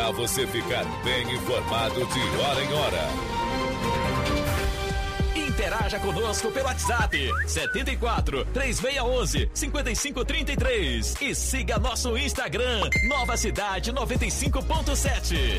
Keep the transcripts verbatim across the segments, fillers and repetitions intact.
Para você ficar bem informado de hora em hora. Interaja conosco pelo WhatsApp setenta e quatro, três seis um um, cinco cinco três três e siga nosso Instagram Nova Cidade noventa e cinco ponto sete.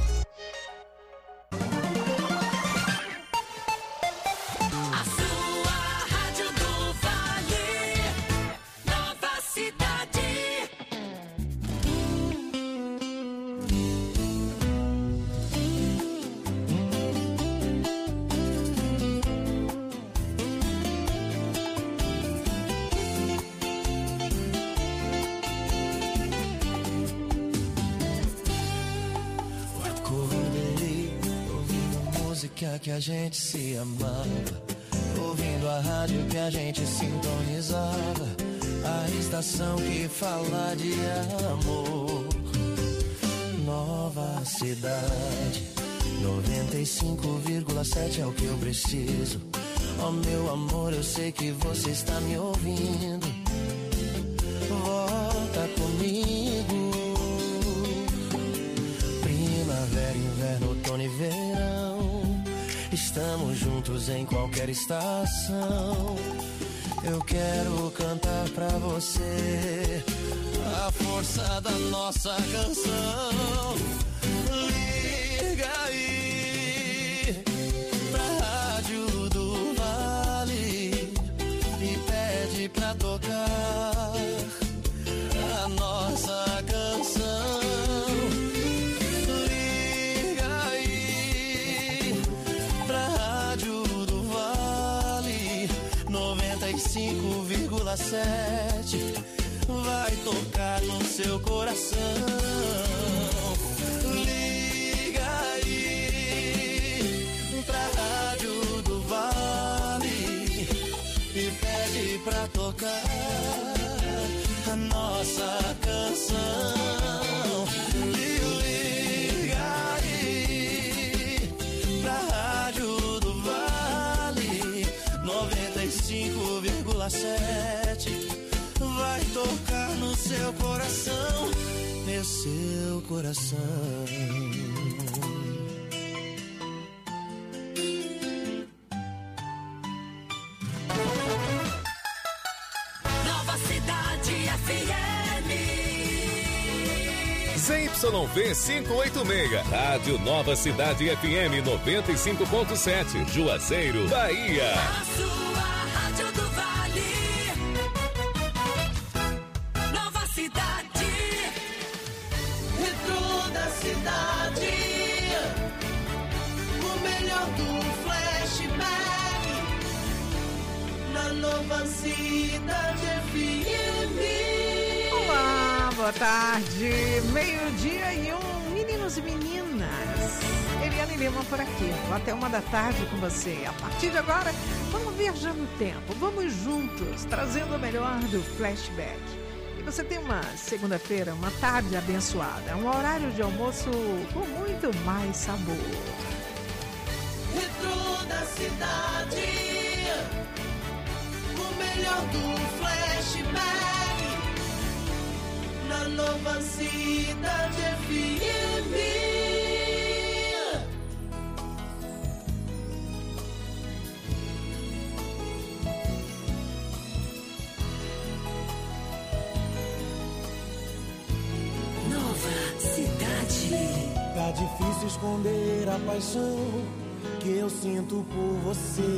Que a gente se amava, ouvindo a rádio que a gente sintonizava, a estação que fala de amor. Nova Cidade noventa e cinco vírgula sete é o que eu preciso. Oh meu amor, eu sei que você está me ouvindo. Volta comigo. Primavera, inverno, outono e verão, estamos juntos em qualquer estação. Eu quero cantar pra você a força da nossa canção. Liga aí pra Rádio do Vale e pede pra tocar a nossa canção. cinco vírgula sete vai tocar no seu coração. Liga aí pra Rádio do Vale e pede pra tocar a nossa canção. Liga aí pra Rádio do Vale noventa e cinco vírgula sete vai tocar no seu coração, meu seu coração. Nova Cidade F M Z Y V quinhentos e oitenta e seis, Rádio Nova Cidade F M noventa e cinco ponto sete, Juazeiro, Bahia. A sua Rádio do Vale. Nova Cidade. Retro da cidade. O melhor do flashback. Na Nova Cidade F M. Olá, boa tarde. Meio-dia e um, meninos e meninas. Eliane Lima por aqui. Vou até uma da tarde com você. A partir de agora, vamos viajar no tempo. Vamos juntos, trazendo o melhor do flashback. E você tem uma segunda-feira, uma tarde abençoada. Um horário de almoço com muito mais sabor. Retro da cidade. O melhor do flashback. Na Nova Cidade F M. Nova Cidade. Tá difícil esconder a paixão que eu sinto por você.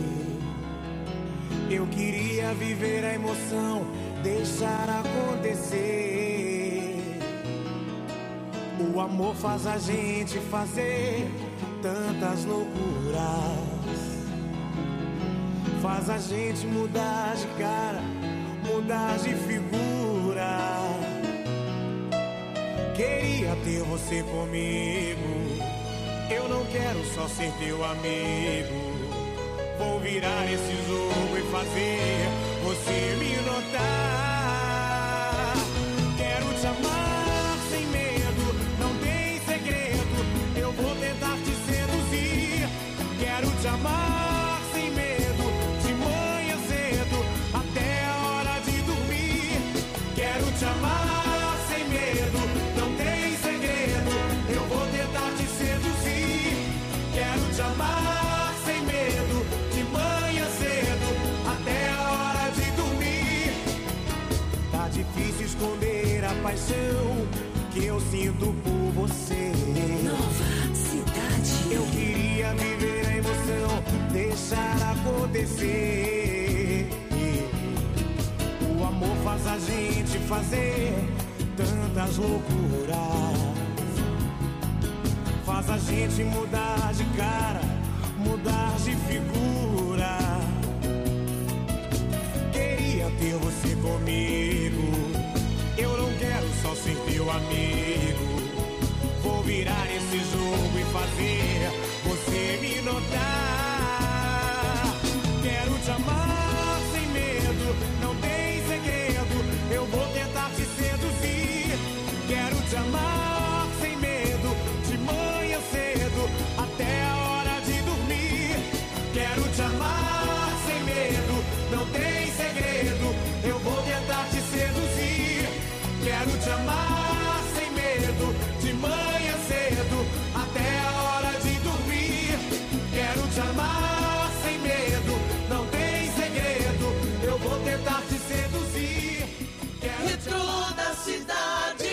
Eu queria viver a emoção, deixar acontecer. O amor faz a gente fazer tantas loucuras, faz a gente mudar de cara, mudar de figura. Queria ter você comigo, eu não quero só ser teu amigo. Vou virar esse jogo e fazer você me notar. Quero te amar sem medo, não tem segredo. Eu vou tentar te seduzir. Quero te amar sem medo, de manhã cedo até a hora de dormir. Quero te amar sem medo, não tem segredo. paixão que eu sinto por você. Nova Cidade. Eu queria viver a emoção, deixar acontecer. O amor faz a gente fazer tantas loucuras. Faz a gente mudar de cara, mudar de figura. Queria ter você comigo. Eu não quero só ser teu amigo. Vou virar esse jogo e fazer você me notar. Quero te amar sem medo, não tem segredo. Eu vou tentar te seduzir. Quero te amar sem medo, de manhã cedo até a hora de dormir. Quero te amar sem medo, não tem segredo. Eu vou tentar te seduzir. Quero te amar sem medo, de manhã cedo até a hora de dormir. Quero te amar sem medo, não tem segredo. Eu vou tentar te seduzir. Quero te Metrô amar. da cidade.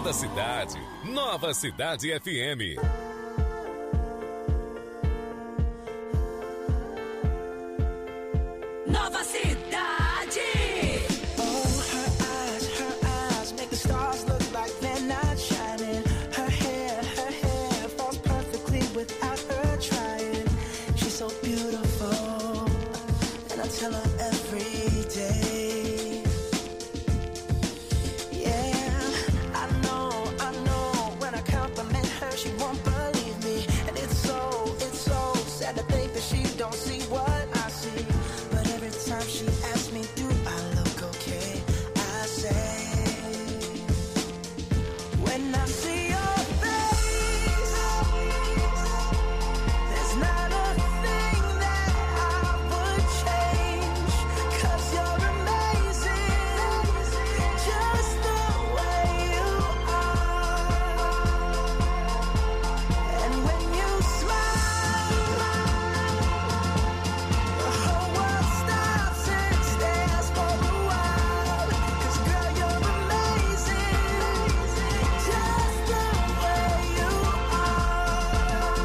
da cidade. Nova Cidade F M. Nova Cidade. Oh, her eyes, her eyes make the stars look like they're not shining. Her hair, her hair falls perfectly without her trying. She's so beautiful, and I tell her every day. Yeah, I know, I know. When I compliment her, she won't believe me, and it's so, it's so sad to think that she don't see what I see. But every time she asks me, do I look okay? I say, when I see your face, there's not a thing that I would change. 'Cause you're amazing, just the way you are. And when you smile, the whole world stops and stares for a while. 'Cause girl, you're amazing, just the way you are.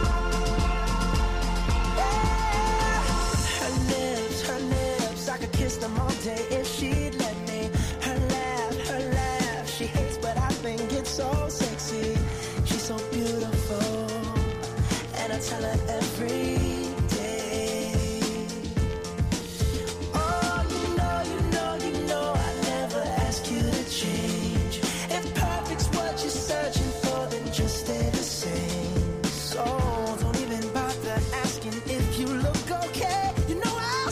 Yeah. Her lips, her lips, I could kiss them all day if she'd let me. Her laugh, her laugh, she hates but I think it's so sexy. She's so beautiful, and I tell her every day. Oh, you know, you know, you know I never ask you to change. If perfect's what you're searching for, then just stay the same. So don't even bother asking if you look okay. You know I'll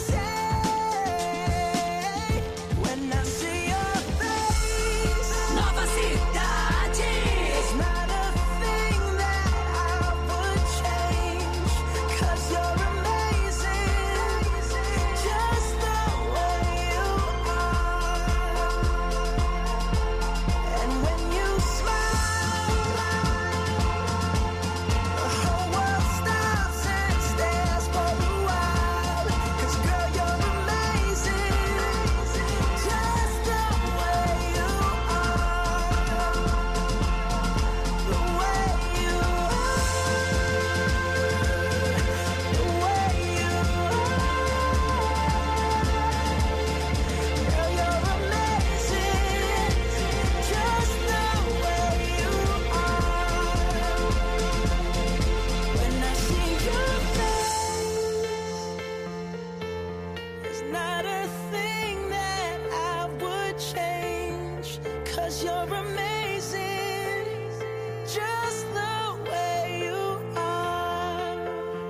say, when I see your face, Nova Cidade. it's not a thing that I would change. 'Cause you're amazing, just the way you are. And when you smile, the whole world stops and stares for a while. 'Cause girl, you're amazing, just the way you are. The way you are, the way you are. Girl, you're amazing, just the way you are. When I see your face, there's not a thing that I would change. 'Cause you're amazing, just the way you are.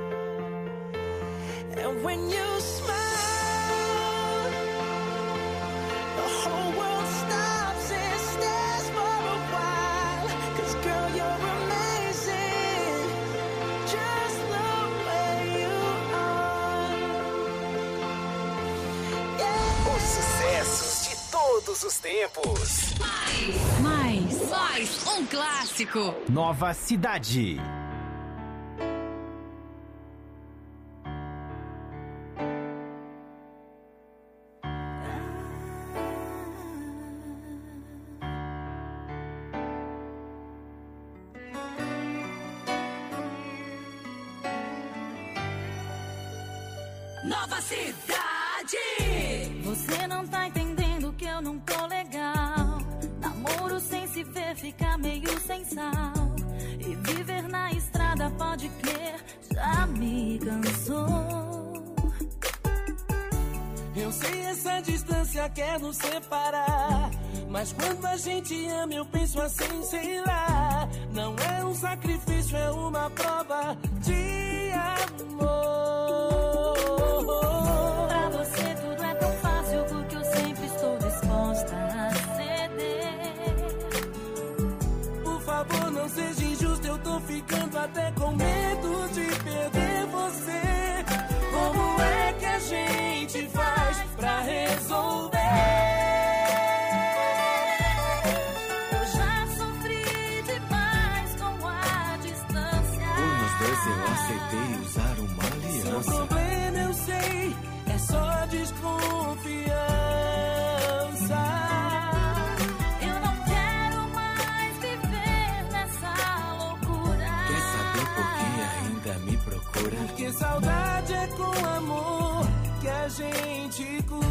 And when you smile, the whole world stops and stares for a while. 'Cause girl, you're amazing, just the way you are. Yeah. Os sucessos de todos os tempos. Mais, mais um clássico. Nova Cidade. Nova Cidade. Você não tá entendendo que eu não tô legal. Namoro sem se ver, fica meio sem sal. E viver na estrada, pode crer, já me cansou. Eu sei essa distância quer nos separar, mas quando a gente ama eu penso assim, sei lá. Não é um sacrifício, é uma prova de amor. Pra você tudo é tão fácil, porque eu sempre estou disposta a ceder. Por favor, não seja injusto, eu tô ficando até com medo de perder você. Como é que a gente faz pra resolver? Eu já sofri demais com a distância. Por nós dois eu aceitei usar uma aliança. a gente cura.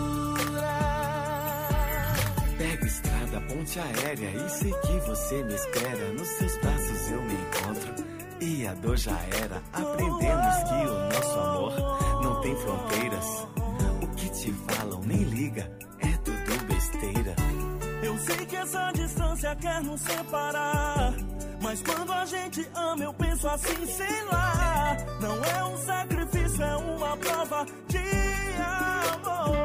Pego estrada, ponte aérea e sei que você me espera. Nos seus braços eu me encontro e a dor já era. Aprendemos que o nosso amor não tem fronteiras. O que te falam nem liga, é tudo besteira. Eu sei que essa distância quer nos separar, mas quando a gente ama eu penso assim, sei lá. Não é um sacrifício, é uma prova de amor.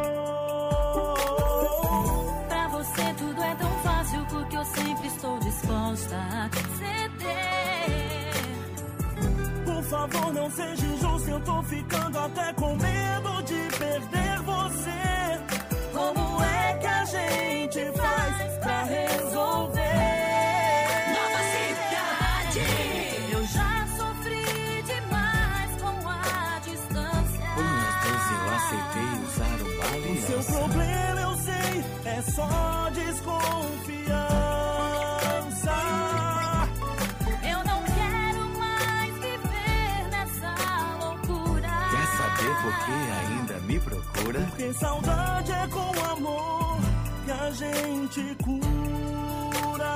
Pra você tudo é tão fácil, porque eu sempre estou disposta a ceder. Por favor, não seja injusto, eu tô ficando até com medo de perder você. Como é que a gente faz pra resolver? Nova Cidade. Eu já sofri demais com a distância. Por nós dois eu aceitei usar uma O seu aliança. problema eu sei, é só desconfiança. Eu não quero mais viver nessa loucura. Quer saber por que ainda me procura? Porque saudade é com amor que a gente cura.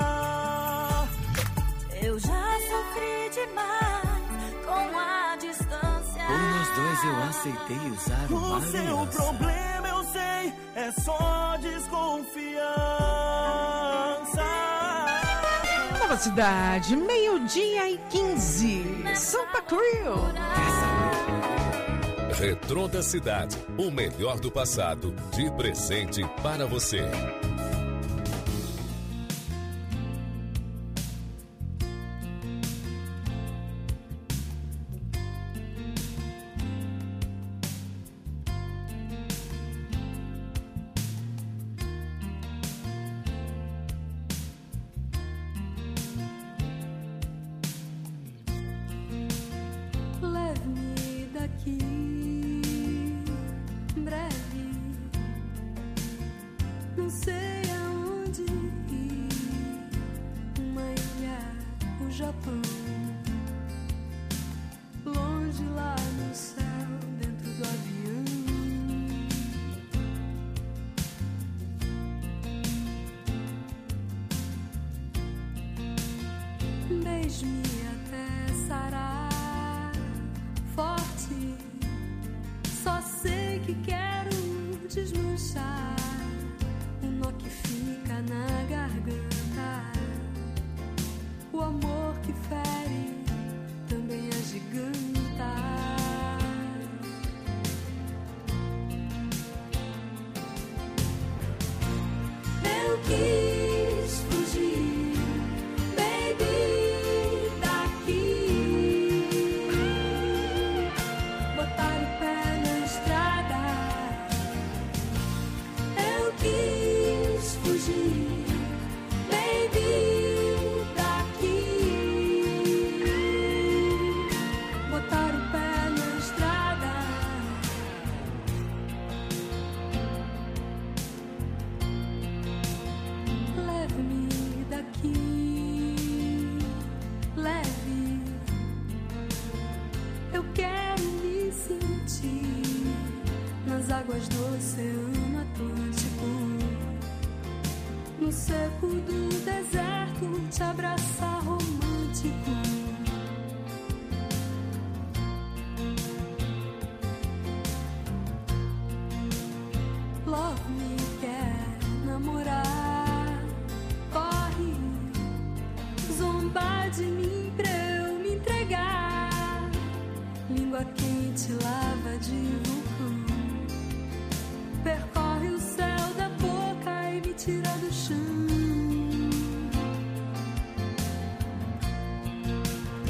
Eu já sofri demais com a distância. Por nós dois eu aceitei usar uma O seu aliança. problema eu sei, é só desconfiança. Nova Cidade, meio-dia e quinze. Sampa Crew. Retrô da Cidade, o melhor do passado, de presente para você. Leve-me daqui, breve. Não sei aonde ir. Uma ilha, o Japão. Longe lá no céu, dentro do avião. Beije-me até sarar. Forte, só sei que quero desmanchar o nó que fica na garganta. O amor que fere também é giganta. Eu quis fugir, baby, daqui. Botar o pé na estrada. Eu quis fugir, baby, daqui. Botar o pé na estrada. Leve-me daqui, leve. Eu quero me sentir nas águas do Oceano Atlântico, no seco do deserto, te abraçar romântico. Love me quer namorar, corre, zombar de mim pra eu me entregar. Língua quente, lava de vulcão, percorre o céu da boca e me tira do chão.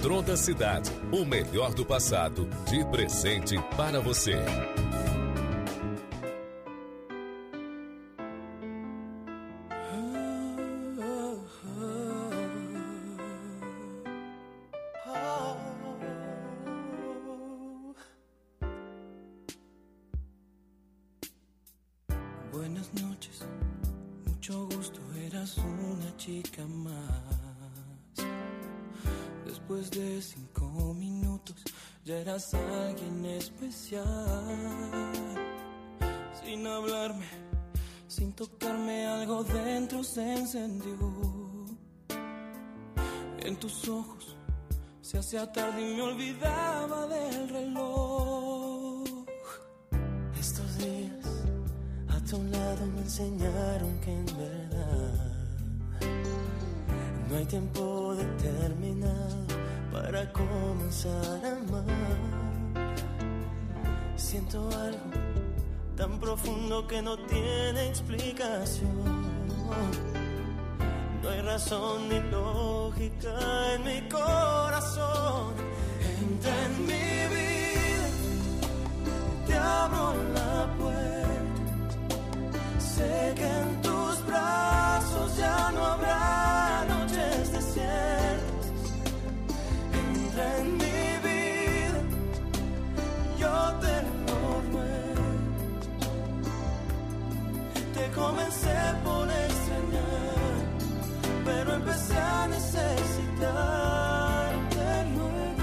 Stronda Cidade, o melhor do passado, de presente para você. Buenas noches, mucho gusto, eras una chica más. Después de cinco minutos ya eras alguien especial. Sin hablarme, sin tocarme, algo dentro se encendió. En tus ojos se hacía tarde y me olvidaba del reloj. Estos días a tu lado me enseñaron que en verdad no hay tiempo determinado para comenzar a amar. Siento algo tan profundo que no tiene explicación. No hay razón ni lógica en mi corazón. Entra en mi vida, te abro la puerta. Sé que en tus brazos ya no habrá noches desiertas. Entra en mi vida, yo te lo ruego. Te comencé por extrañar, pero empecé a necesitarte luego.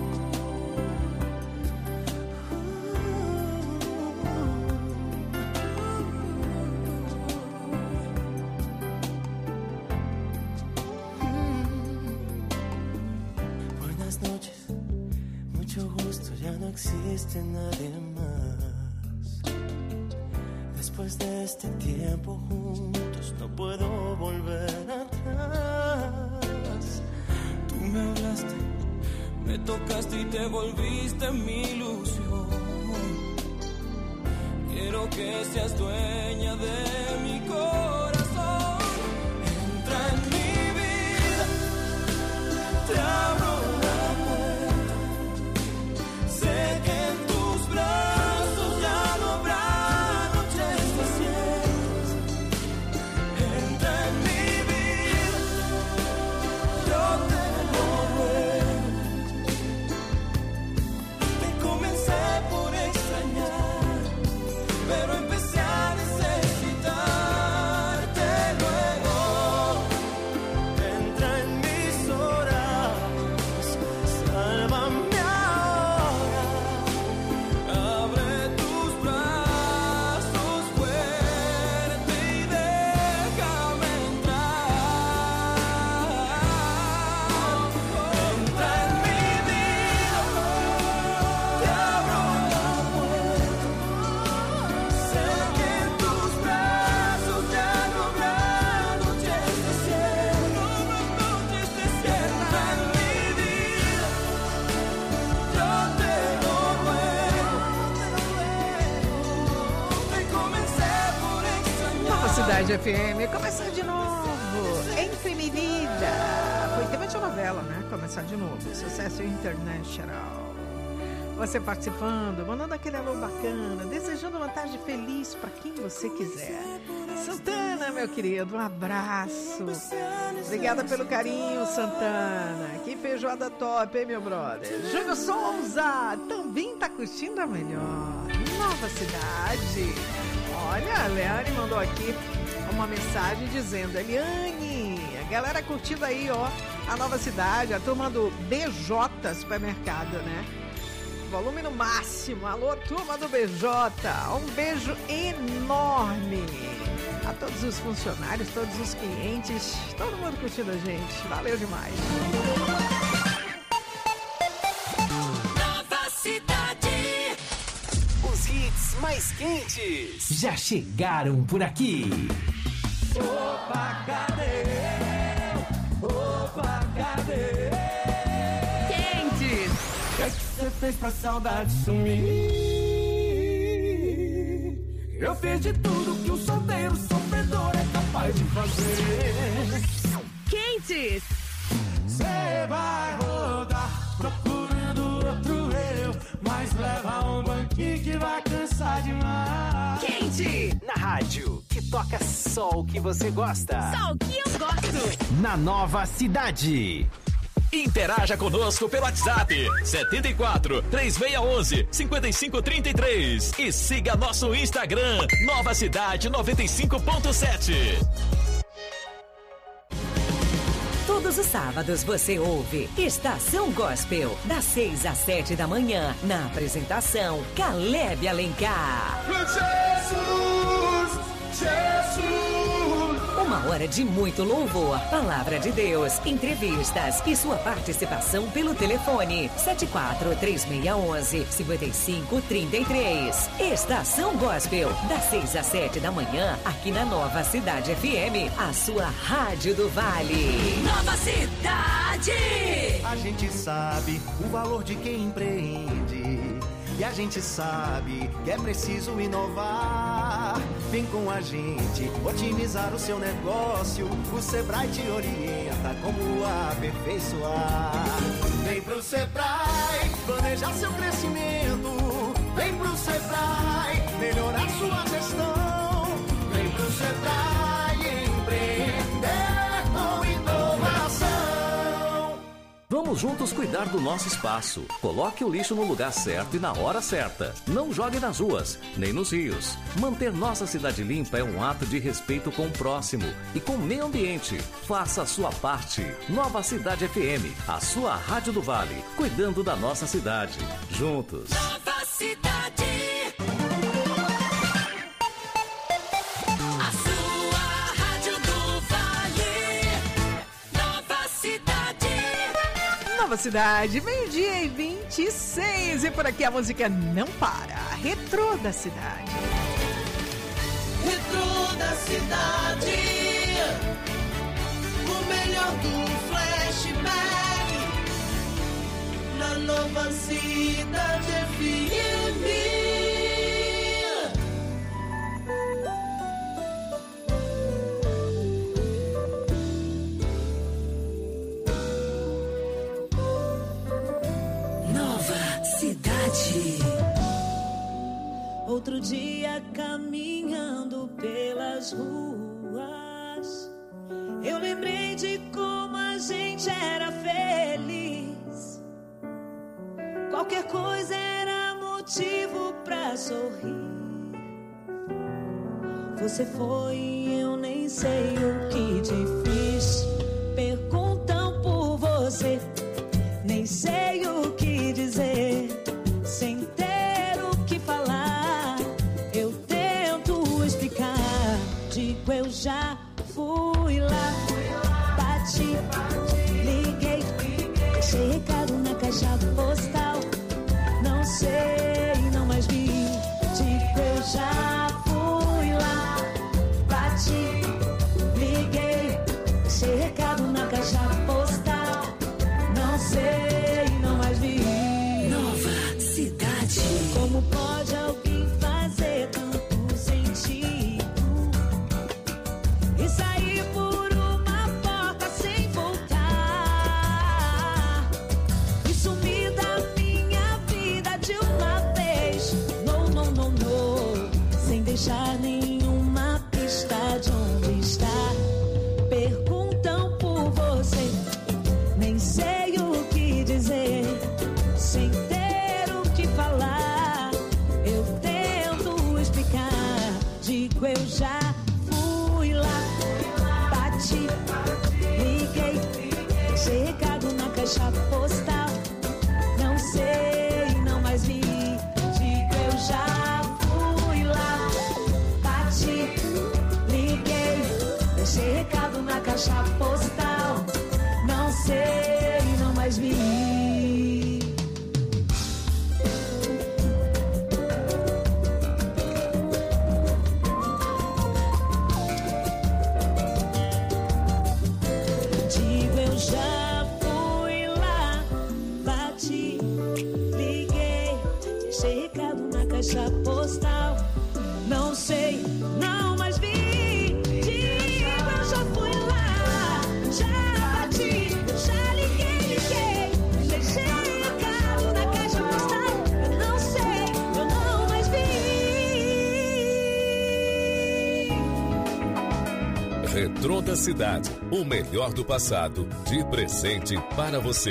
Buenas noches, mucho gusto, ya no existe nadie más. Después de este tiempo juntos no puedo volver atrás. Tú me hablaste, me tocaste y te volviste mi ilusión. Quiero que seas dueña de mi corazón. Entra en mi vida, te abro la puerta. Sé que en tus brazos ya no habrá noches desiertas. Entra en mi vida, yo te lo ruego. Te comencé por extrañar, pero empecé a necesitarte luego. Entra en mis horas, sálvame ahora. Abre tus brazos fuerte y déjame entrar. Entra en mi vida, te abro la puerta. Sé que en tus brazos ya no habrá noches desiertas. No habrá noches desiertas. Entra en mi vida, yo te lo ruego. Te comencé por extrañar. Nova Cidade F M, começar de novo. Entre mi vida. Foi tema de novela, né? Começar de novo. Sucesso internacional. Você participando, mandando aquele alô bacana, desejando uma tarde feliz para quem você quiser. Santana, meu querido, um abraço. Obrigada pelo carinho, Santana. Que feijoada top, hein, meu brother? Júnior Souza também tá curtindo a melhor. Nova Cidade. Olha, a Leane mandou aqui uma mensagem dizendo: Eliane, a galera curtindo aí, ó, a Nova Cidade, a turma do B J Supermercado, né? Volume no máximo. Alô, turma do B J. Um beijo enorme a todos os funcionários, todos os clientes, todo mundo curtindo a gente. Valeu demais. Nova Cidade. Os hits mais quentes já chegaram por aqui. Opa, cadê? Opa, cadê? Quentes. O que é que você fez pra saudade sumir? Eu fiz de tudo que um solteiro sofredor é capaz de fazer. Quentes. Você vai rodar procurando outro eu, mas leva um banquinho que vai cansar demais. Quente na rádio que toca só o que você gosta. Só o que eu gosto. Na Nova Cidade. Interaja conosco pelo WhatsApp setenta e quatro, três seis um um, cinco cinco três três e siga nosso Instagram Nova Cidade noventa e cinco ponto sete. Todos os sábados você ouve Estação Gospel, das seis às sete da manhã, na apresentação Caleb Alencar. Jesus, Jesus. Uma hora de muito louvor, palavra de Deus, entrevistas e sua participação pelo telefone sete quatro, três seis um um, cinco cinco três três. Estação Gospel, das seis às sete da manhã, aqui na Nova Cidade F M, a sua rádio do Vale. Nova Cidade! A gente sabe o valor de quem empreende. E a gente sabe que é preciso inovar. Vem com a gente otimizar o seu negócio. O Sebrae te orienta como aperfeiçoar. Vem pro Sebrae planejar seu crescimento. Vem pro Sebrae melhorar sua gestão. Vem pro Sebrae empreender com inovação. Vamos juntos cuidar do nosso espaço. Coloque o lixo no lugar certo e na hora certa. Não jogue nas ruas, nem nos rios. Manter nossa cidade limpa é um ato de respeito com o próximo e com o meio ambiente. Faça a sua parte. Nova Cidade F M, a sua rádio do Vale, cuidando da nossa cidade. Juntos. Nova Cidade. A sua rádio do Vale. Nova Cidade. Nova Cidade, meio-dia e vinte e seis. E por aqui a música não para. Retrô da cidade. Retrô da cidade. O melhor do flashback. Na Nova Cidade F M. Cidade. Outro dia caminhando pelas ruas, eu lembrei de como a gente era feliz. Qualquer coisa era motivo pra sorrir. Você foi e eu nem sei o que te fiz. Perguntam por você, nem sei o que dizer. Sem ter o que falar, eu tento explicar. Digo, eu já fui lá, bati, liguei, deixei recado na caixa postal. Não sei, não mais vi. Digo, eu já fui lá, bati, liguei, deixei recado na caixa postal. Não sei, não mais vi. Como pode alguém fazer tanto sentido e sair por uma porta sem voltar e sumir da minha vida de uma vez? Não, não, não, não, sem deixar nenhuma pista de onde está. Perguntam por você, nem sei o que dizer. Sem ter o que falar, eu tento explicar. Digo, eu já fui lá, bati, liguei, deixei recado na caixa postal. Não sei, não mais vi. Digo, eu já fui lá, bati, liguei, deixei recado na caixa postal. Não sei, não mais vi. Caixa postal, não sei, não mais vi. Digo, eu já fui lá, já bati, já liguei. Retrô da Cidade, o melhor do passado, de presente para você.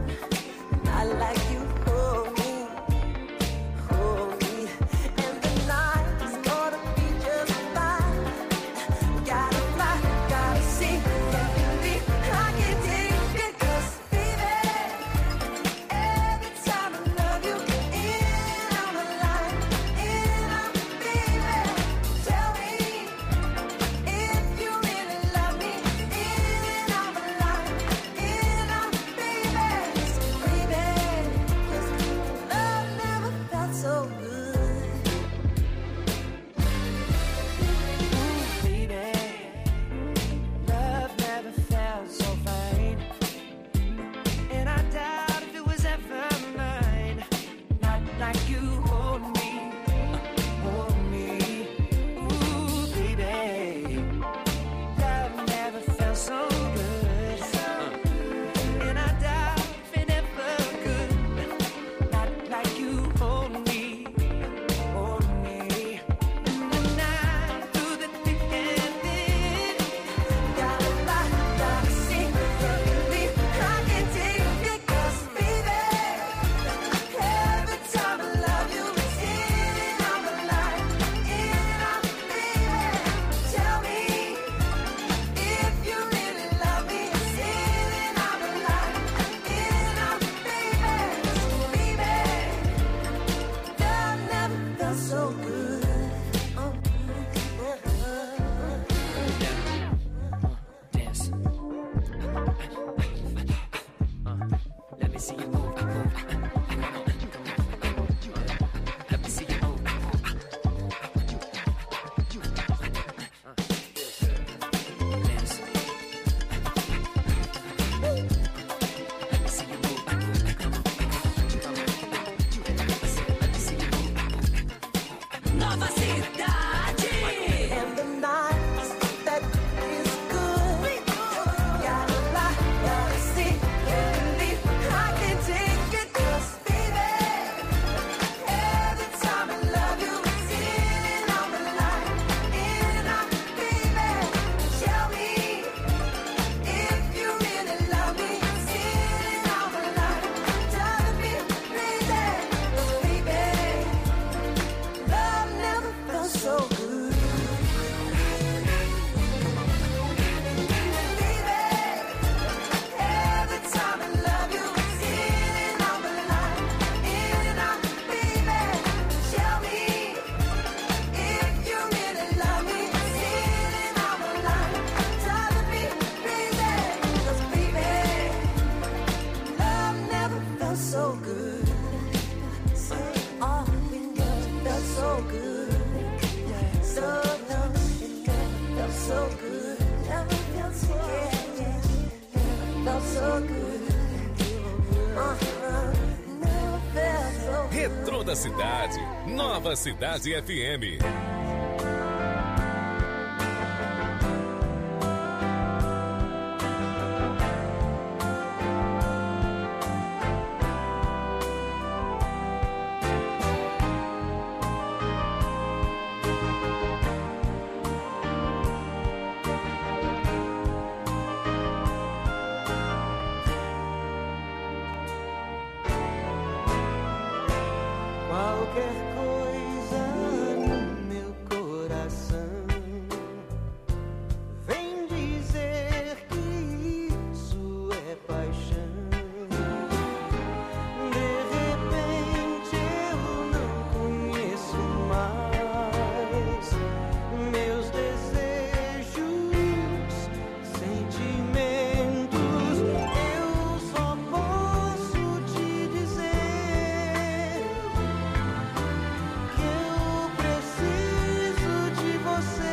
Like you hold me, hold me, and the night. Retrô da Cidade, Nova Cidade F M. Qualquer coisa no meu coração vem dizer que isso é paixão. De repente eu não conheço mais meus desejos, sentimentos. Eu só posso te dizer que eu preciso de você.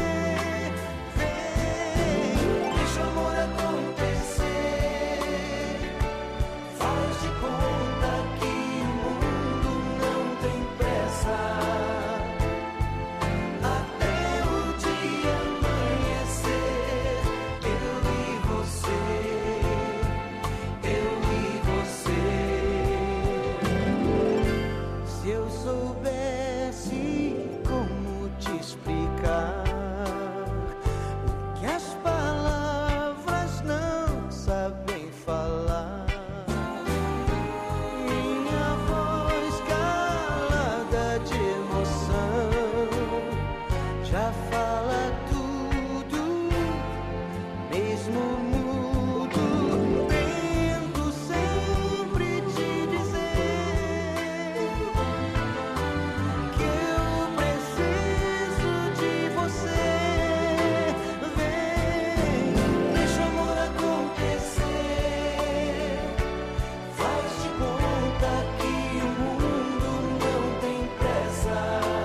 Vem, deixa o amor acontecer. Faz de conta que o mundo não tem pressa. Até o dia amanhecer, eu e você, eu e você. Se eu soubesse como te explicar o que as palavras não sabem falar, minha voz calada de emoção já fala tudo, mesmo mudo. Tento sempre te dizer que eu preciso de você. Vem, deixa o amor acontecer. Faz de conta que o mundo não tem pressa.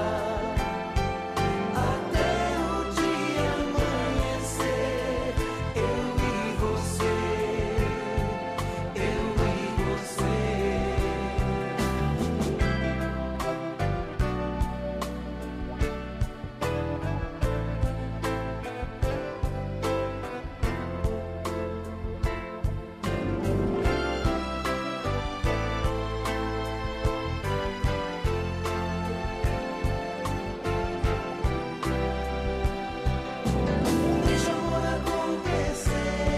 Até o dia amanhecer, eu e você, eu e você. Deixa o amor acontecer.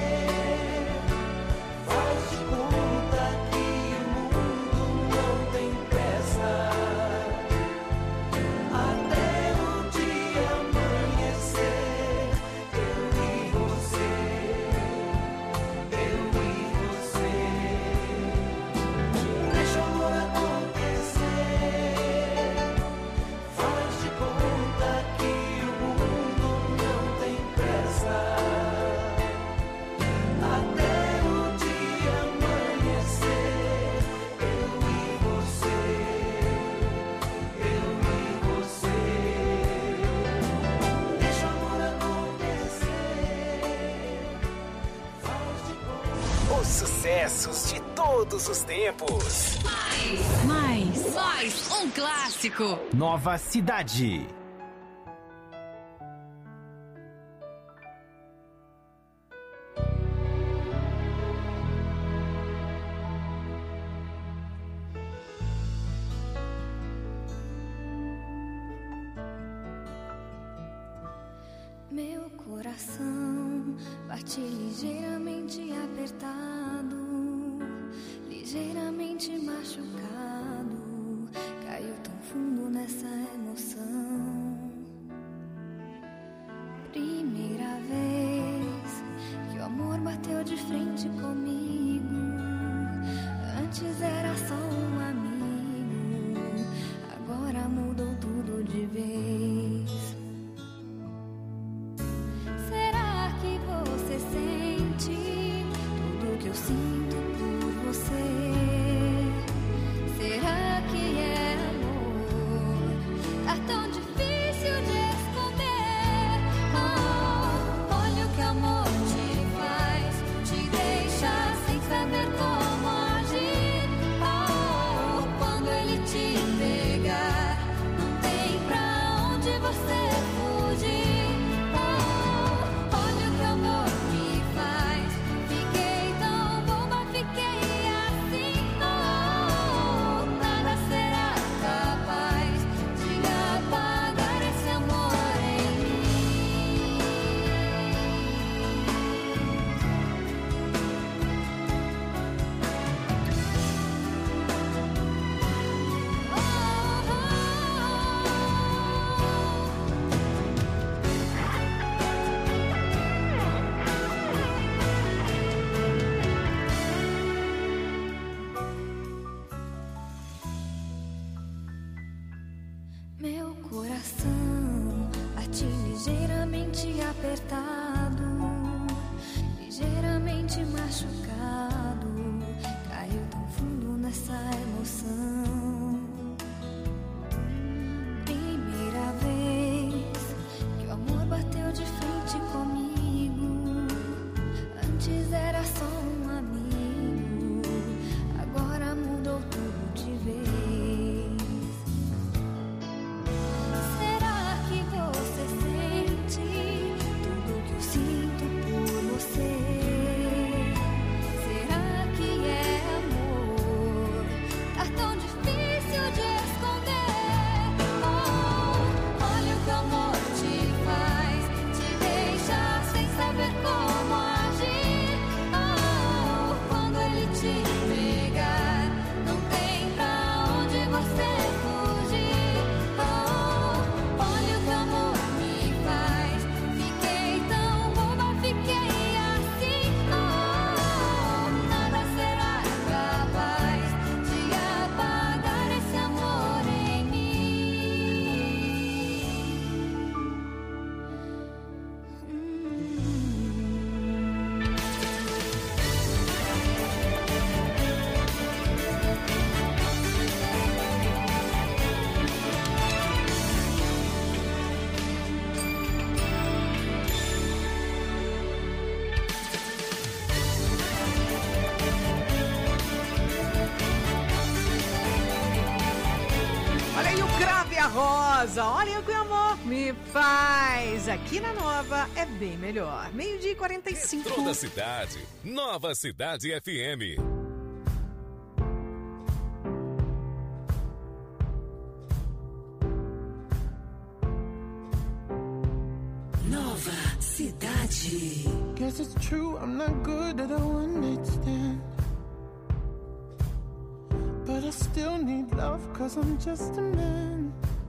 Faz de conta que o mundo não tem pressa. Até o dia amanhecer, eu e você, eu e você. Deixa o amor acontecer. Faz de conta que o mundo não tem pressa. Até o dia amanhecer, eu e você, eu e você. Deixa o amor acontecer. Faz de conta. Os sucessos de todos os tempos. Mais, mais um clássico. Nova Cidade. Meu coração bate ligeiramente apertado, ligeiramente machucado. Caiu tão fundo nessa emoção. Primeira vez que o amor bateu de frente comigo. Antes era só um amigo, agora mudou tudo de vez. Será que você sente tudo que eu sinto por você? coração bate ligeiramente apertado, ligeiramente machucado, caiu tão fundo nessa emoção. Primeira vez que o amor bateu de frente comigo, antes era só um amigo, agora mudou tudo de vez. Será que você sente tudo que eu sinto por você? Será que é amor? Tá tão difícil de esconder. Oh, olha o que o amor te faz, te deixa sem saber como agir. Oh, quando ele te pegar, não tem pra onde você fugir. Oh, olha o que o amor me faz, fiquei tão boba, fiquei assim. Oh, nada será capaz de apagar esse amor em mim. Olha aí o cravo e a rosa. Olha o que o amor me faz. Aqui na Nova é bem melhor. Meio-dia e quarenta e cinco. Toda cidade, Nova Cidade F M. Nova Cidade. Guess it's true, I'm not good at a one night stand. But I still need love, cause I'm just a man.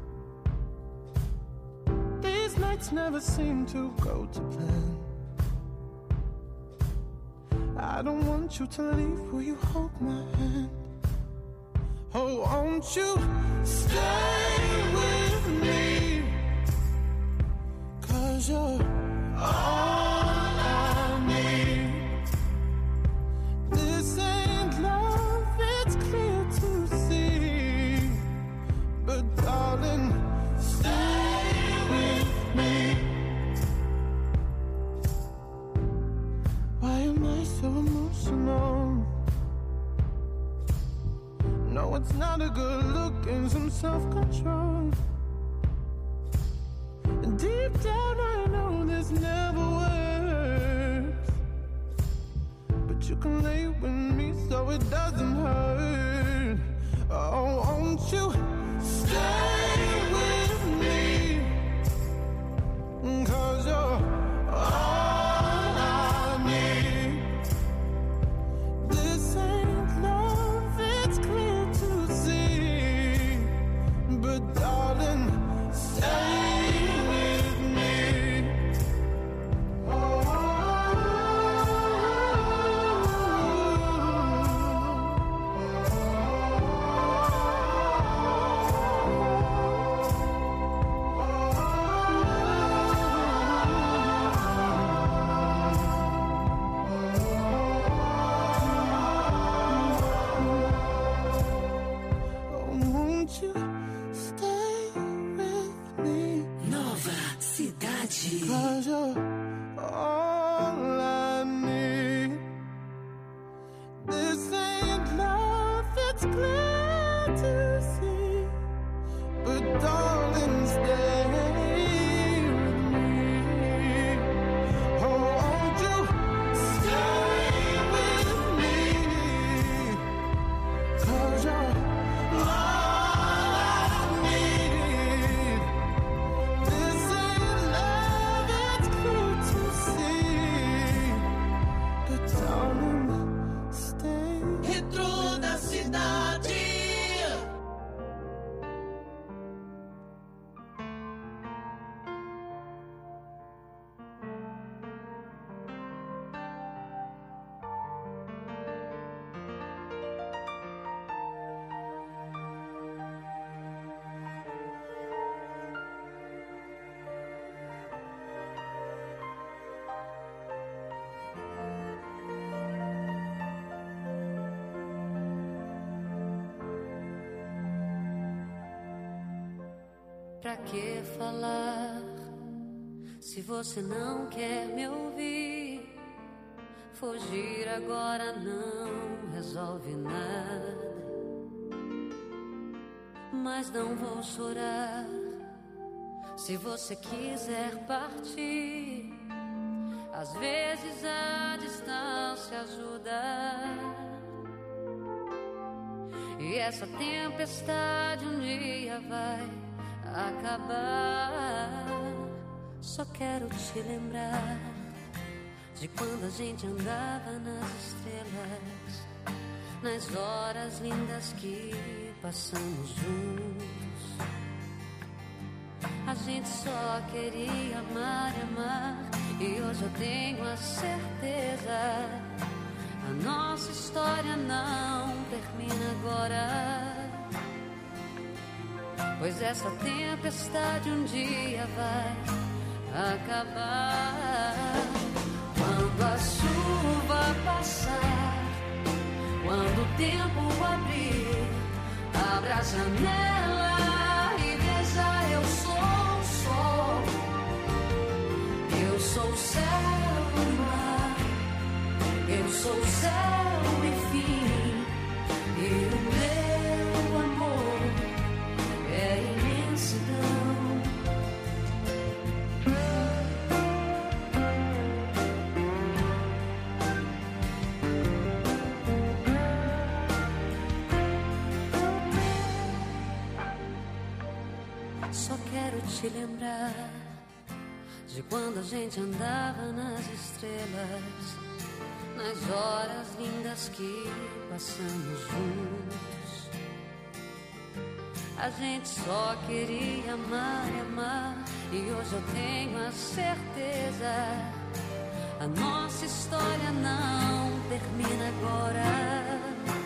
These nights never seem to go to plan. I don't want you to leave, will you hold my hand? Oh, won't you stay with me? Cause you're all I need. This ain't love, it's clear to see. But darling, stay with me. Why am I so emotional? No, it's not a good look and some self-control. And deep down I know this never works, but you can lay with me so it doesn't hurt. Oh, won't you stay with me? Cause you're all I need. This ain't love, it's clear to see. But darling, stay with me. Won't you stay with me? Nova Cidade. Cause you're all I need. This ain't love, it's clear to see. But darling, stay with me. Oh, won't you stay with me? Cause you're all I need. This ain't love, it's clear to see. But darling, stay. Retro da cidade. Pra que falar se você não quer me ouvir? Fugir agora não resolve nada. Mas não vou chorar se você quiser partir. Às vezes a distância ajuda. E essa tempestade um dia vai acabar. Só quero te lembrar de quando a gente andava nas estrelas, nas horas lindas que passamos juntos. A gente só queria amar e amar, e hoje eu tenho a certeza, a nossa história não termina agora. Pois essa tempestade um dia vai acabar. Quando a chuva passar, quando o tempo abrir, abra a janela e veja, eu sou o sol, eu sou o céu e mar, eu sou o céu e fim, e o meu amor é imensidão. Só quero te lembrar de quando a gente andava nas estrelas, nas horas lindas que passamos juntos. A gente só queria amar e amar, e hoje eu tenho a certeza, a nossa história não termina agora.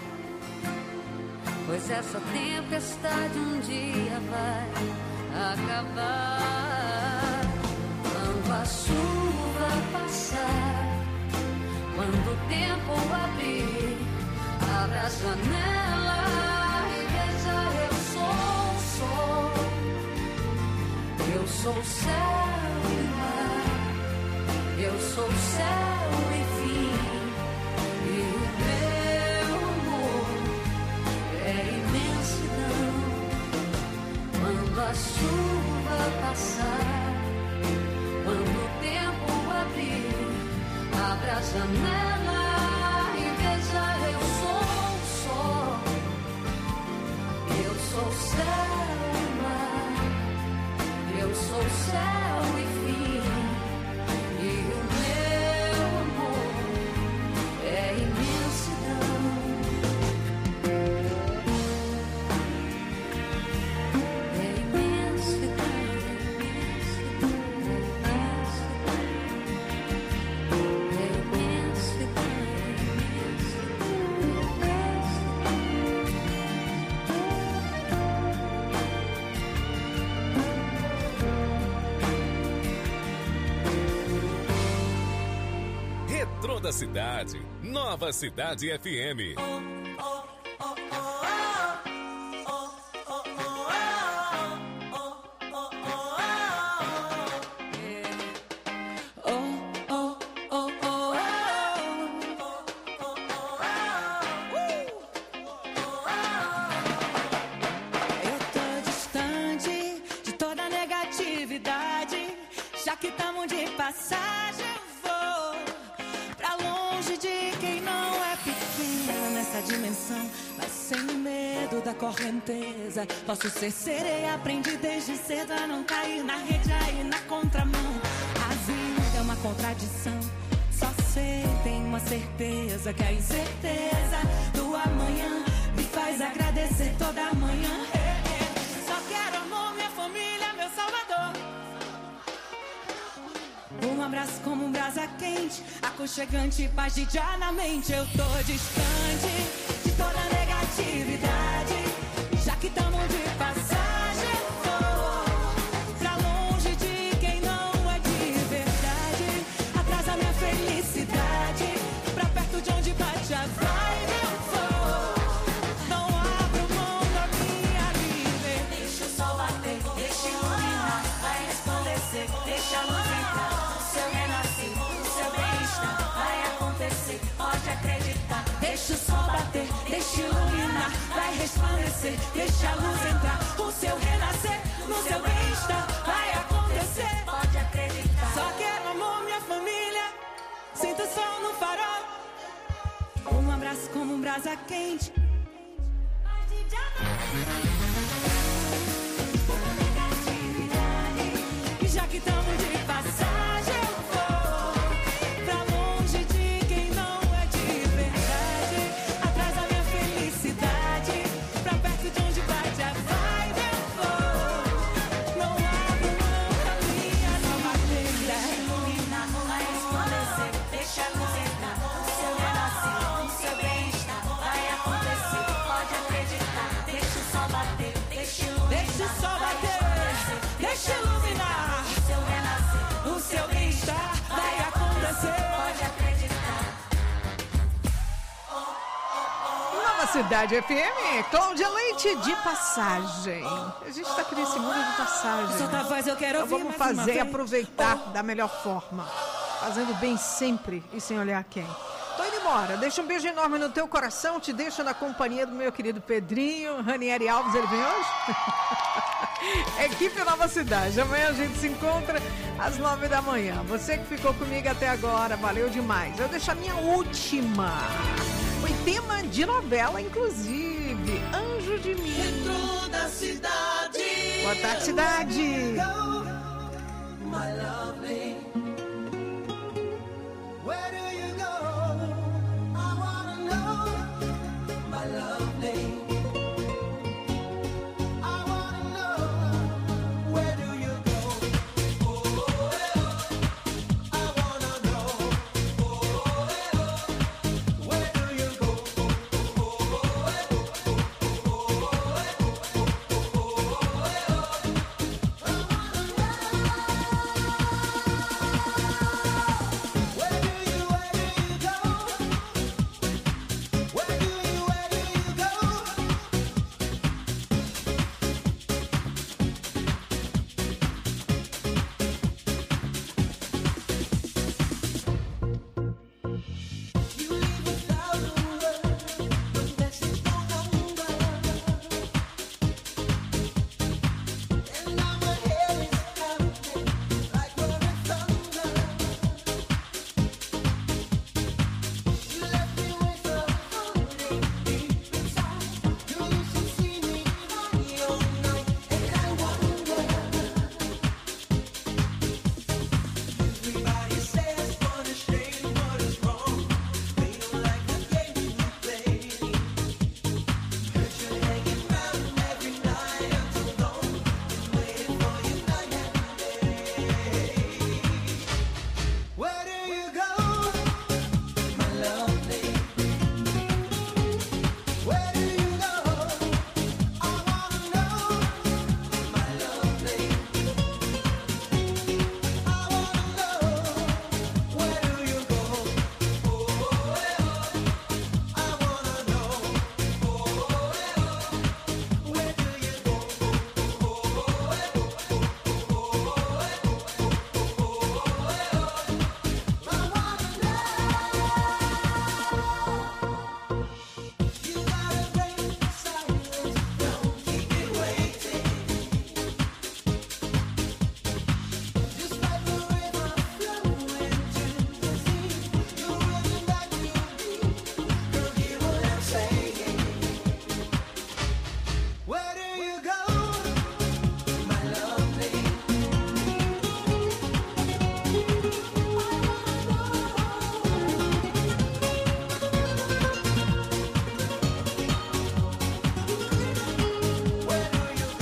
Pois essa tempestade um dia vai acabar. Quando a chuva passar, quando o tempo abrir, abra a janela e veja, eu sou o sol, eu sou o céu e mar, eu sou o céu e fim, e o meu amor é imensidão. Quando a chuva passar, quando o tempo abrir, abra a janela e veja, eu sou o sol, eu sou o céu e mar, eu sou o céu e fim, e o meu amor é imensidão. Retrô da Cidade, Nova Cidade F M. Já que tamo de passagem, eu vou pra longe de quem não é pequeno nessa dimensão, mas sem medo da correnteza. Posso ser sereia, aprendi desde cedo a não cair na rede, aí na contramão. A vida é uma contradição, só sei, tenho uma certeza, que a incerteza do amanhã me faz agradecer toda manhã. Só quero amor, minha família, meu salvador. Um abraço como um brasa quente, aconchegante, paz de dia na mente. Eu tô distante de toda negatividade, já que tamo de passagem, eu vou pra longe de quem não é de verdade. Atrasa minha felicidade, pra perto de onde bate a vibe, eu vou. Não abro mão da minha vida. Deixa o sol bater, deixa o resplandecer, deixa a luz entrar. O seu renascer, no seu bem-estar vai acontecer. Pode acreditar. Só quero amor, minha família. Sinto o sol no farol. Um abraço como um brasa quente. E já que estamos de passagem, eu vou pra longe de quem não é de verdade. Atrás da minha felicidade, pra perto de onde bate a vibe, eu vou. Não abro mão da minha nova vida. Ilumina, vai resplandecer, deixa a luz entrar. O seu renascer, o seu bem-estar vai acontecer. Pode acreditar, deixa o sol bater, deixa iluminar. Deixa o sol bater, deixa iluminar. O seu renascer, o seu bem-estar vai acontecer. Pode acreditar. Nova Cidade F M, Cláudia Leite de passagem. A gente tá aqui nesse mundo de passagem. Solta a voz, eu quero Então ouvir vamos mais uma fazer e vez. aproveitar da melhor forma. Fazendo bem sempre e sem olhar quem. Tô indo embora. Deixa um beijo enorme no teu coração. Te deixo na companhia do meu querido Pedrinho. Ranieri Alves, ele vem hoje? Equipe Nova Cidade. Amanhã a gente se encontra às nove da manhã. Você que ficou comigo até agora, valeu demais. Eu deixo a minha última. Foi tema de novela, inclusive. Anjo de Mim. Dentro da cidade. Boa tarde, cidade.